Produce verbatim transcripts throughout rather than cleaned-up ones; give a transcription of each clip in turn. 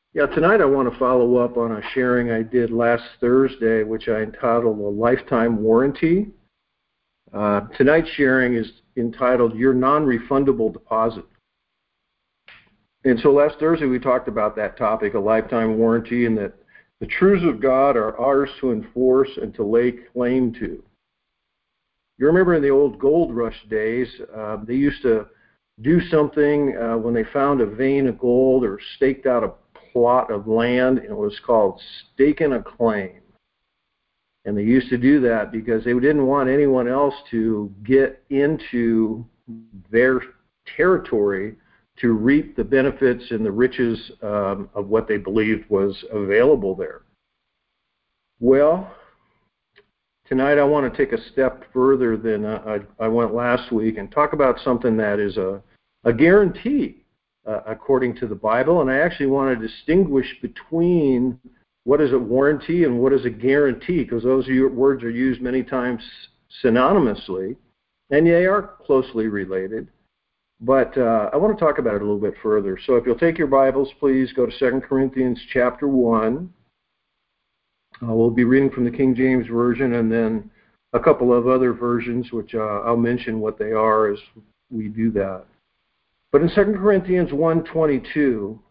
Yeah, tonight I want to follow up on a sharing I did last Thursday, which I entitled A Lifetime Warranty. Uh, tonight's sharing is entitled Your Non-Refundable Deposit. And so last Thursday we talked about that topic, a lifetime warranty, and that the truths of God are ours to enforce and to lay claim to. You remember in the old gold rush days, uh, they used to do something uh, when they found a vein of gold or staked out a plot of land, and it was called staking a claim. And they used to do that because they didn't want anyone else to get into their territory to reap the benefits and the riches um, of what they believed was available there. Well, tonight I want to take a step further than I, I went last week and talk about something that is a, a guarantee uh, according to the Bible. And I actually want to distinguish between what is a warranty and what is a guarantee, because those words are used many times synonymously, and they are closely related. But uh, I want to talk about it a little bit further. So if you'll take your Bibles, please go to Second Corinthians chapter one. Uh, we'll be reading from the King James Version and then a couple of other versions, which uh, I'll mention what they are as we do that. But in Second Corinthians one twenty-two,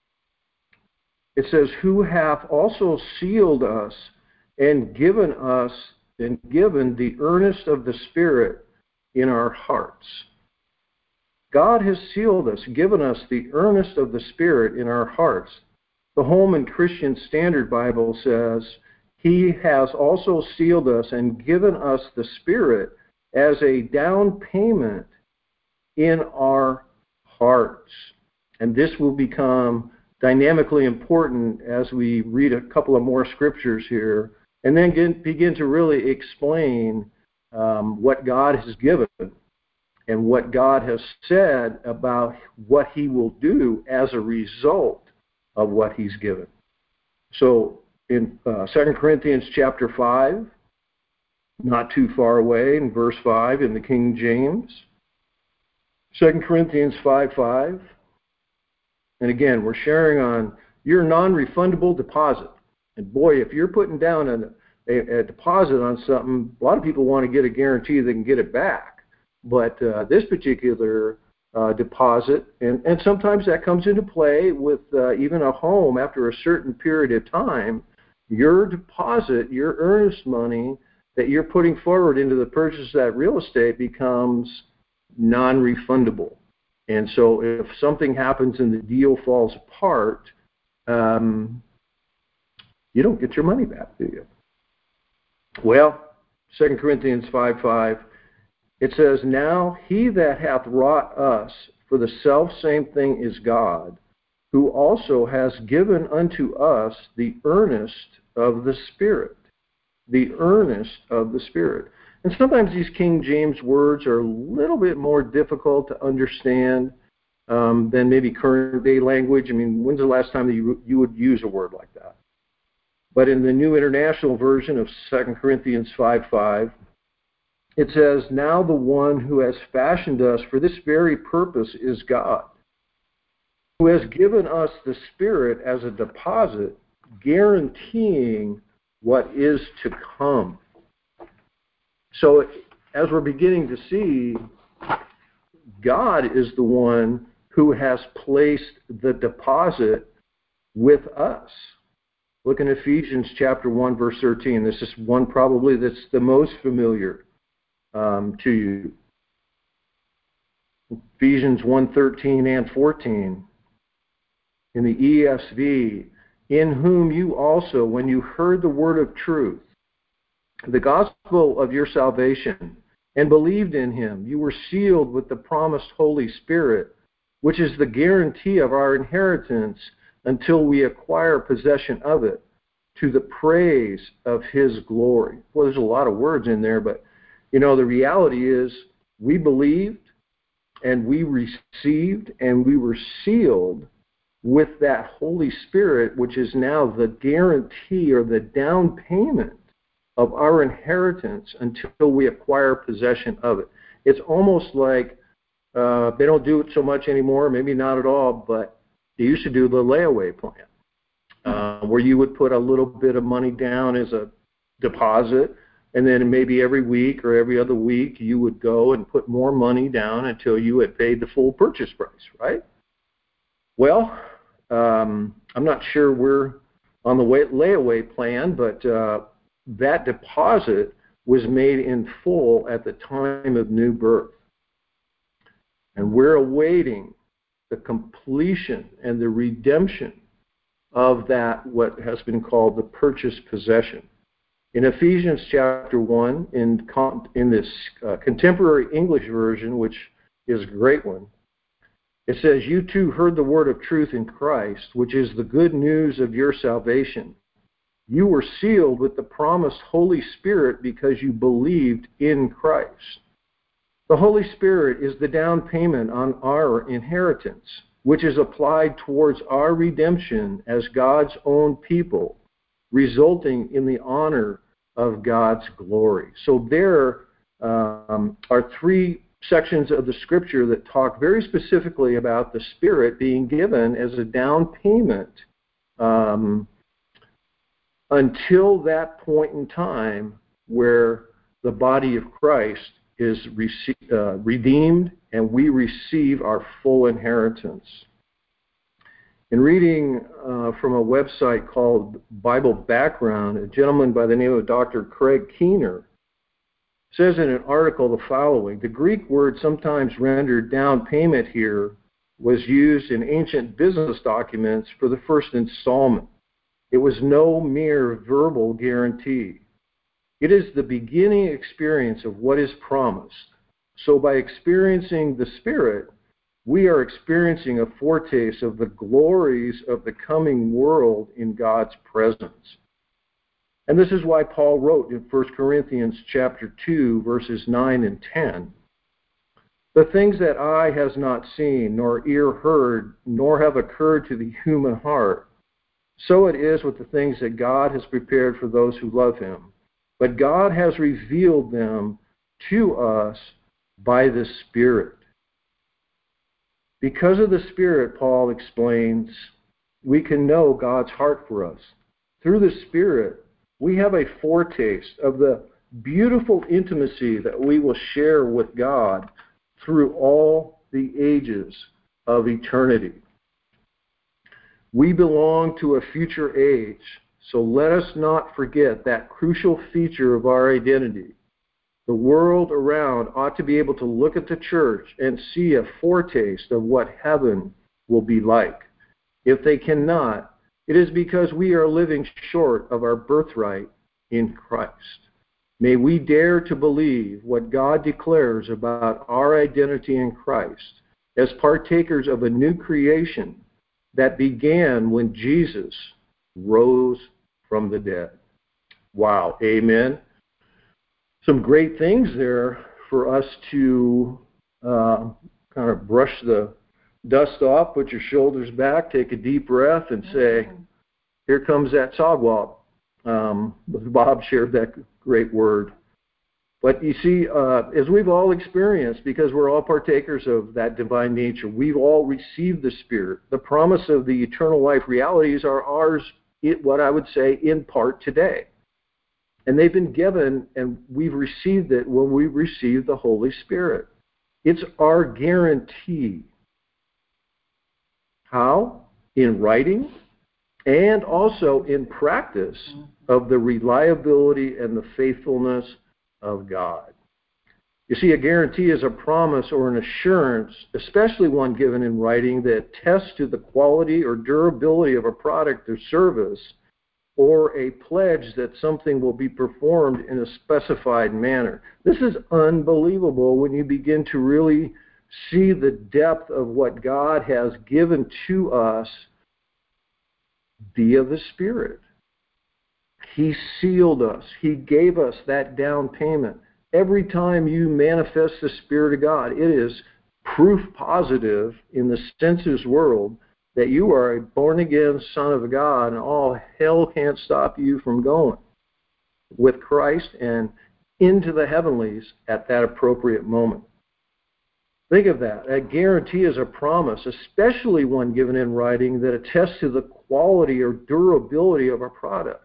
it says, who hath also sealed us and given us and given the earnest of the Spirit in our hearts. God has sealed us, given us the earnest of the Spirit in our hearts. The Holman Christian Standard Bible says, he has also sealed us and given us the Spirit as a down payment in our hearts. And this will become dynamically important as we read a couple of more scriptures here and then get, begin to really explain um, what God has given and what God has said about what he will do as a result of what he's given. So in uh, Second Corinthians chapter five, not too far away, in verse five in the King James, Second Corinthians five five, and again, we're sharing on your non-refundable deposit. And boy, if you're putting down a, a, a deposit on something, a lot of people want to get a guarantee they can get it back. But uh, this particular uh, deposit, and, and sometimes that comes into play with uh, even a home after a certain period of time, your deposit, your earnest money that you're putting forward into the purchase of that real estate becomes non-refundable. And so if something happens and the deal falls apart, um, you don't get your money back, do you? Well, Second Corinthians five five, it says, now he that hath wrought us for the selfsame thing is God, who also has given unto us the earnest of the Spirit. The earnest of the Spirit. And sometimes these King James words are a little bit more difficult to understand um, than maybe current day language. I mean, when's the last time that you, you would use a word like that? But in the New International Version of Second Corinthians five five, it says, now the one who has fashioned us for this very purpose is God, who has given us the Spirit as a deposit, guaranteeing what is to come. So as we're beginning to see, God is the one who has placed the deposit with us. Look in Ephesians chapter one, verse thirteen. This is one probably that's the most familiar um, to you. Ephesians one, thirteen and fourteen. In the E S V, in whom you also, when you heard the word of truth, the gospel of your salvation, and believed in him, you were sealed with the promised Holy Spirit, which is the guarantee of our inheritance until we acquire possession of it, to the praise of his glory. Well, there's a lot of words in there, but, you know, the reality is we believed and we received and we were sealed with that Holy Spirit, which is now the guarantee or the down payment of our inheritance until we acquire possession of it. It's almost like uh, they don't do it so much anymore, maybe not at all, but they used to do the layaway plan. where you would put a little bit of money down as a deposit, and then maybe every week or every other week you would go and put more money down until you had paid the full purchase price, right? Well, um, I'm not sure we're on the way, layaway plan, but uh, that deposit was made in full at the time of new birth. And we're awaiting the completion and the redemption of that, what has been called the purchased possession. In Ephesians chapter one, in, in this uh, contemporary English version, which is a great one, it says, "You too heard the word of truth in Christ, which is the good news of your salvation. You were sealed with the promised Holy Spirit because you believed in Christ." The Holy Spirit is the down payment on our inheritance, which is applied towards our redemption as God's own people, resulting in the honor of God's glory. So there um, are three sections of the Scripture that talk very specifically about the Spirit being given as a down payment um, until that point in time where the body of Christ is rece- uh, redeemed and we receive our full inheritance. In reading uh, from a website called Bible Background, a gentleman by the name of Doctor Craig Keener says in an article the following: "The Greek word sometimes rendered down payment here was used in ancient business documents for the first installment. It was no mere verbal guarantee. It is the beginning experience of what is promised. So by experiencing the Spirit, we are experiencing a foretaste of the glories of the coming world in God's presence." And this is why Paul wrote in First Corinthians chapter two, verses nine and ten, "The things that eye has not seen, nor ear heard, nor have occurred to the human heart, so it is with the things that God has prepared for those who love him. But God has revealed them to us by the Spirit." Because of the Spirit, Paul explains, we can know God's heart for us. Through the Spirit, we have a foretaste of the beautiful intimacy that we will share with God through all the ages of eternity. We belong to a future age, so let us not forget that crucial feature of our identity. The world around ought to be able to look at the church and see a foretaste of what heaven will be like. If they cannot, it is because we are living short of our birthright in Christ. May we dare to believe what God declares about our identity in Christ as partakers of a new creation that began when Jesus rose from the dead. Wow, amen. Some great things there for us to uh, kind of brush the dust off, put your shoulders back, take a deep breath, and say, here comes that sogwalk. Um, Bob shared that great word. But you see, uh, as we've all experienced, because we're all partakers of that divine nature, we've all received the Spirit. The promise of the eternal life realities are ours, it, what I would say, in part today. And they've been given, and we've received it when we received the Holy Spirit. It's our guarantee. How? In writing and also in practice of the reliability and the faithfulness of God. You see, a guarantee is a promise or an assurance, especially one given in writing, that attests to the quality or durability of a product or service, or a pledge that something will be performed in a specified manner. This is unbelievable when you begin to really see the depth of what God has given to us via the Spirit. He sealed us. He gave us that down payment. Every time you manifest the Spirit of God, it is proof positive in the senses world that you are a born-again son of God, and all hell can't stop you from going with Christ and into the heavenlies at that appropriate moment. Think of that. A guarantee is a promise, especially one given in writing, that attests to the quality or durability of a product.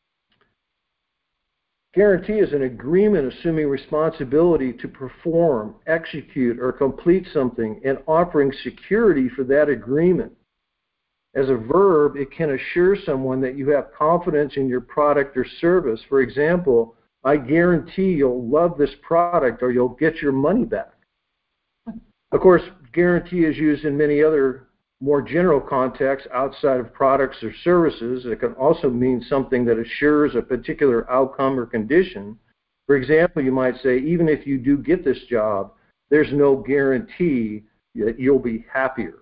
Guarantee is an agreement assuming responsibility to perform, execute, or complete something and offering security for that agreement. As a verb, it can assure someone that you have confidence in your product or service. For example, I guarantee you'll love this product or you'll get your money back. Of course, guarantee is used in many other more general contexts outside of products or services. It can also mean something that assures a particular outcome or condition. For example, you might say, even if you do get this job, there's no guarantee that you'll be happier.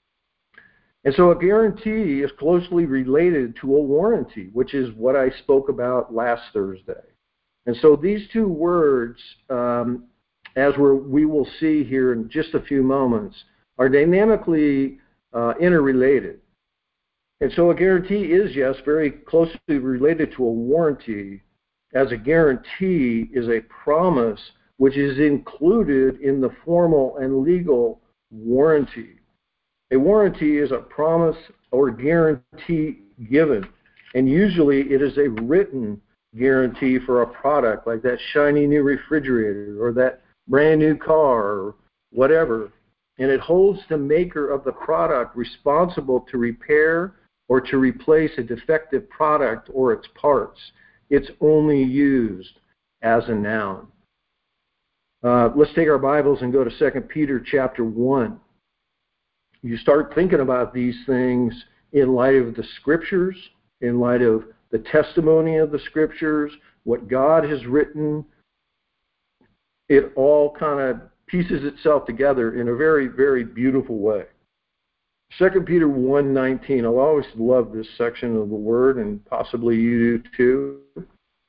And so a guarantee is closely related to a warranty, which is what I spoke about last Thursday. And so these two words, um, as we're, we will see here in just a few moments, are dynamically uh, interrelated. And so a guarantee is, yes, very closely related to a warranty, as a guarantee is a promise which is included in the formal and legal warranty. A warranty is a promise or guarantee given, and usually it is a written guarantee for a product like that shiny new refrigerator or that brand new car or whatever, and it holds the maker of the product responsible to repair or to replace a defective product or its parts. It's only used as a noun. Uh, let's take our Bibles and go to Second Peter chapter one. You start thinking about these things in light of the Scriptures, in light of the testimony of the Scriptures, what God has written. It all kind of pieces itself together in a very, very beautiful way. Second Peter one nineteen, I'll always love this section of the Word, and possibly you do too.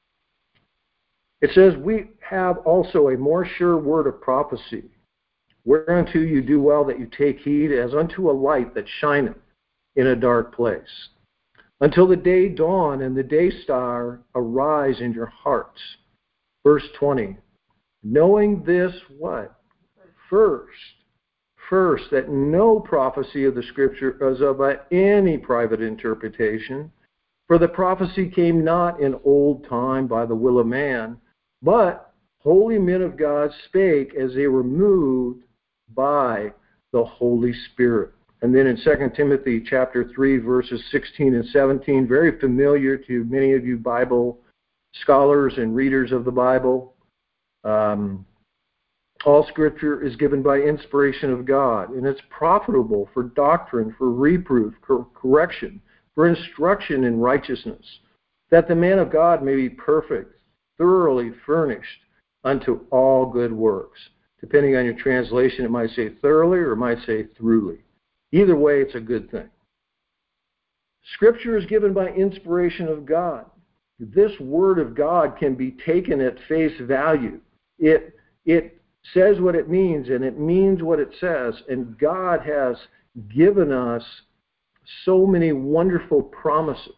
It says, we have also a more sure word of prophecy, whereunto you do well that you take heed, as unto a light that shineth in a dark place, until the day dawn and the day star arise in your hearts. Verse twenty, knowing this what? First, first, that no prophecy of the Scripture is of any private interpretation, for the prophecy came not in old time by the will of man, but holy men of God spake as they were moved by the Holy Spirit. And then in Second Timothy chapter three, verses sixteen and seventeen, very familiar to many of you Bible scholars and readers of the Bible. Um, all Scripture is given by inspiration of God, and it's profitable for doctrine, for reproof, cor- correction, for instruction in righteousness, that the man of God may be perfect, thoroughly furnished unto all good works. Depending on your translation, it might say thoroughly or it might say throughly. Either way, it's a good thing. Scripture is given by inspiration of God. This Word of God can be taken at face value. It, it says what it means, and it means what it says, and God has given us so many wonderful promises.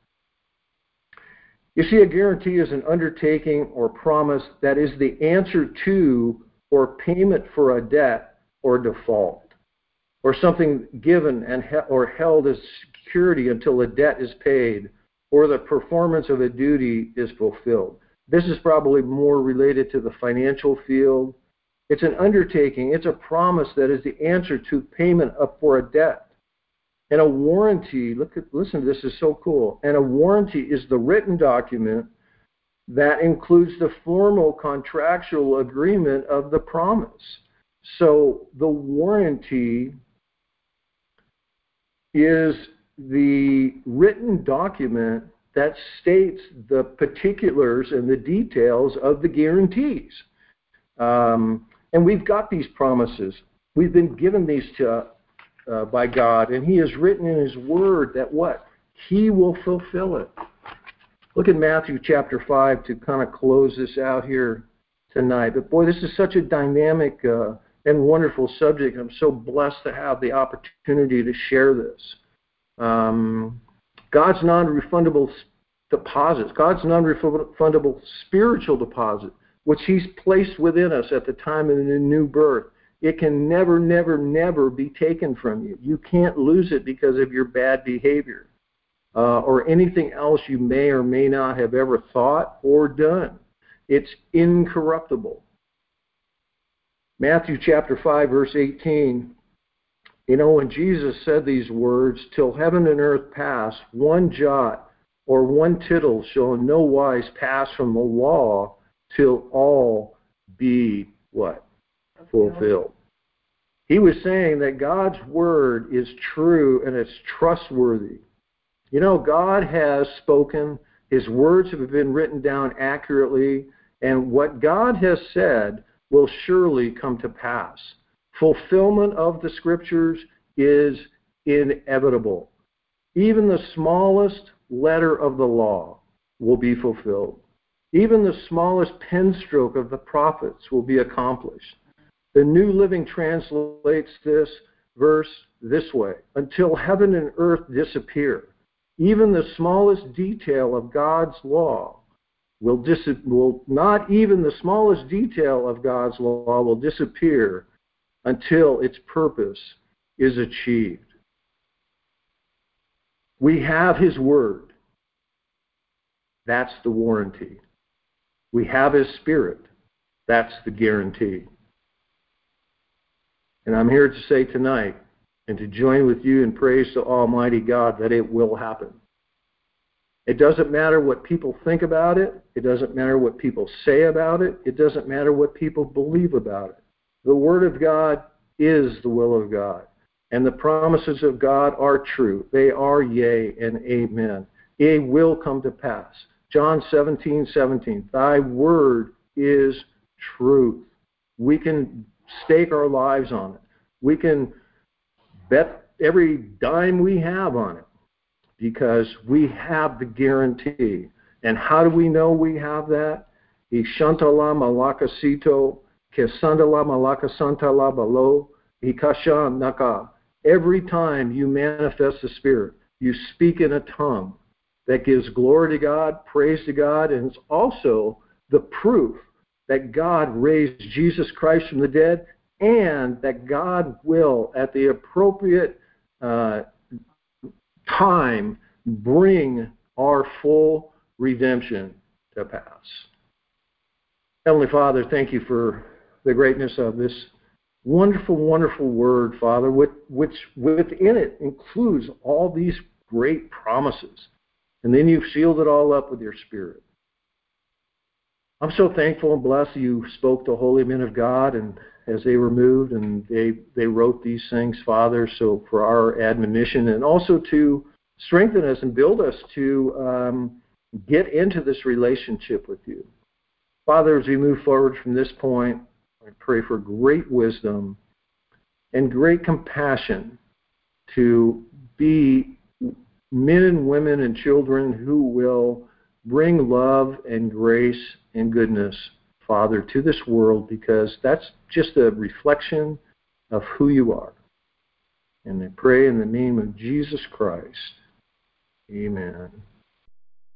You see, a guarantee is an undertaking or promise that is the answer to or payment for a debt or default, or something given and he- or held as security until a debt is paid or the performance of a duty is fulfilled. This is probably more related to the financial field. It's an undertaking. It's a promise that is the answer to payment up for a debt. And a warranty, look at, listen, this is so cool. And a warranty is the written document that includes the formal contractual agreement of the promise. So the warranty is the written document that states the particulars and the details of the guarantees. Um, and we've got these promises. We've been given these to Uh, by God, and He has written in His Word that what? He will fulfill it. Look at Matthew chapter five to kind of close this out here tonight. But boy, this is such a dynamic uh, and wonderful subject. I'm so blessed to have the opportunity to share this. Um, God's non-refundable deposits, God's non-refundable spiritual deposit, which He's placed within us at the time of the new birth. It can never, never, never be taken from you. You can't lose it because of your bad behavior. uh, or anything else you may or may not have ever thought or done. It's incorruptible. Matthew chapter five, verse eighteen, you know, when Jesus said these words, till heaven and earth pass, one jot or one tittle shall in no wise pass from the law till all be what? Fulfilled. He was saying that God's word is true and it's trustworthy. You know, God has spoken. His words have been written down accurately. And what God has said will surely come to pass. Fulfillment of the scriptures is inevitable. Even the smallest letter of the law will be fulfilled. Even the smallest pen stroke of the prophets will be accomplished. The New Living translates this verse this way: until heaven and earth disappear, even the smallest detail of God's law will, dis- will not even the smallest detail of God's law will disappear until its purpose is achieved. We have His word. That's the warranty. We have His Spirit. That's the guarantee. And I'm here to say tonight, and to join with you in praise to Almighty God, that it will happen. It doesn't matter what people think about it. It doesn't matter what people say about it. It doesn't matter what people believe about it. The Word of God is the will of God. And the promises of God are true. They are yea and amen. It will come to pass. John seventeen seventeen, thy word is truth. We can stake our lives on it. We can bet every dime we have on it because we have the guarantee. And how do we know we have that? Ishantala malakasito, kesandala malakasantala balo, ikasha naka. Every time you manifest the Spirit, you speak in a tongue that gives glory to God, praise to God, and it's also the proof that God raised Jesus Christ from the dead and that God will, at the appropriate uh, time, bring our full redemption to pass. Heavenly Father, thank you for the greatness of this wonderful, wonderful word, Father, which, which within it includes all these great promises. And then you've sealed it all up with your Spirit. I'm so thankful and blessed that you spoke to holy men of God, and as they were moved and they, they wrote these things, Father, so for our admonition and also to strengthen us and build us to um, get into this relationship with you. Father, as we move forward from this point, I pray for great wisdom and great compassion to be men and women and children who will bring love and grace and goodness, Father, to this world, because that's just a reflection of who you are. And I pray in the name of Jesus Christ. Amen.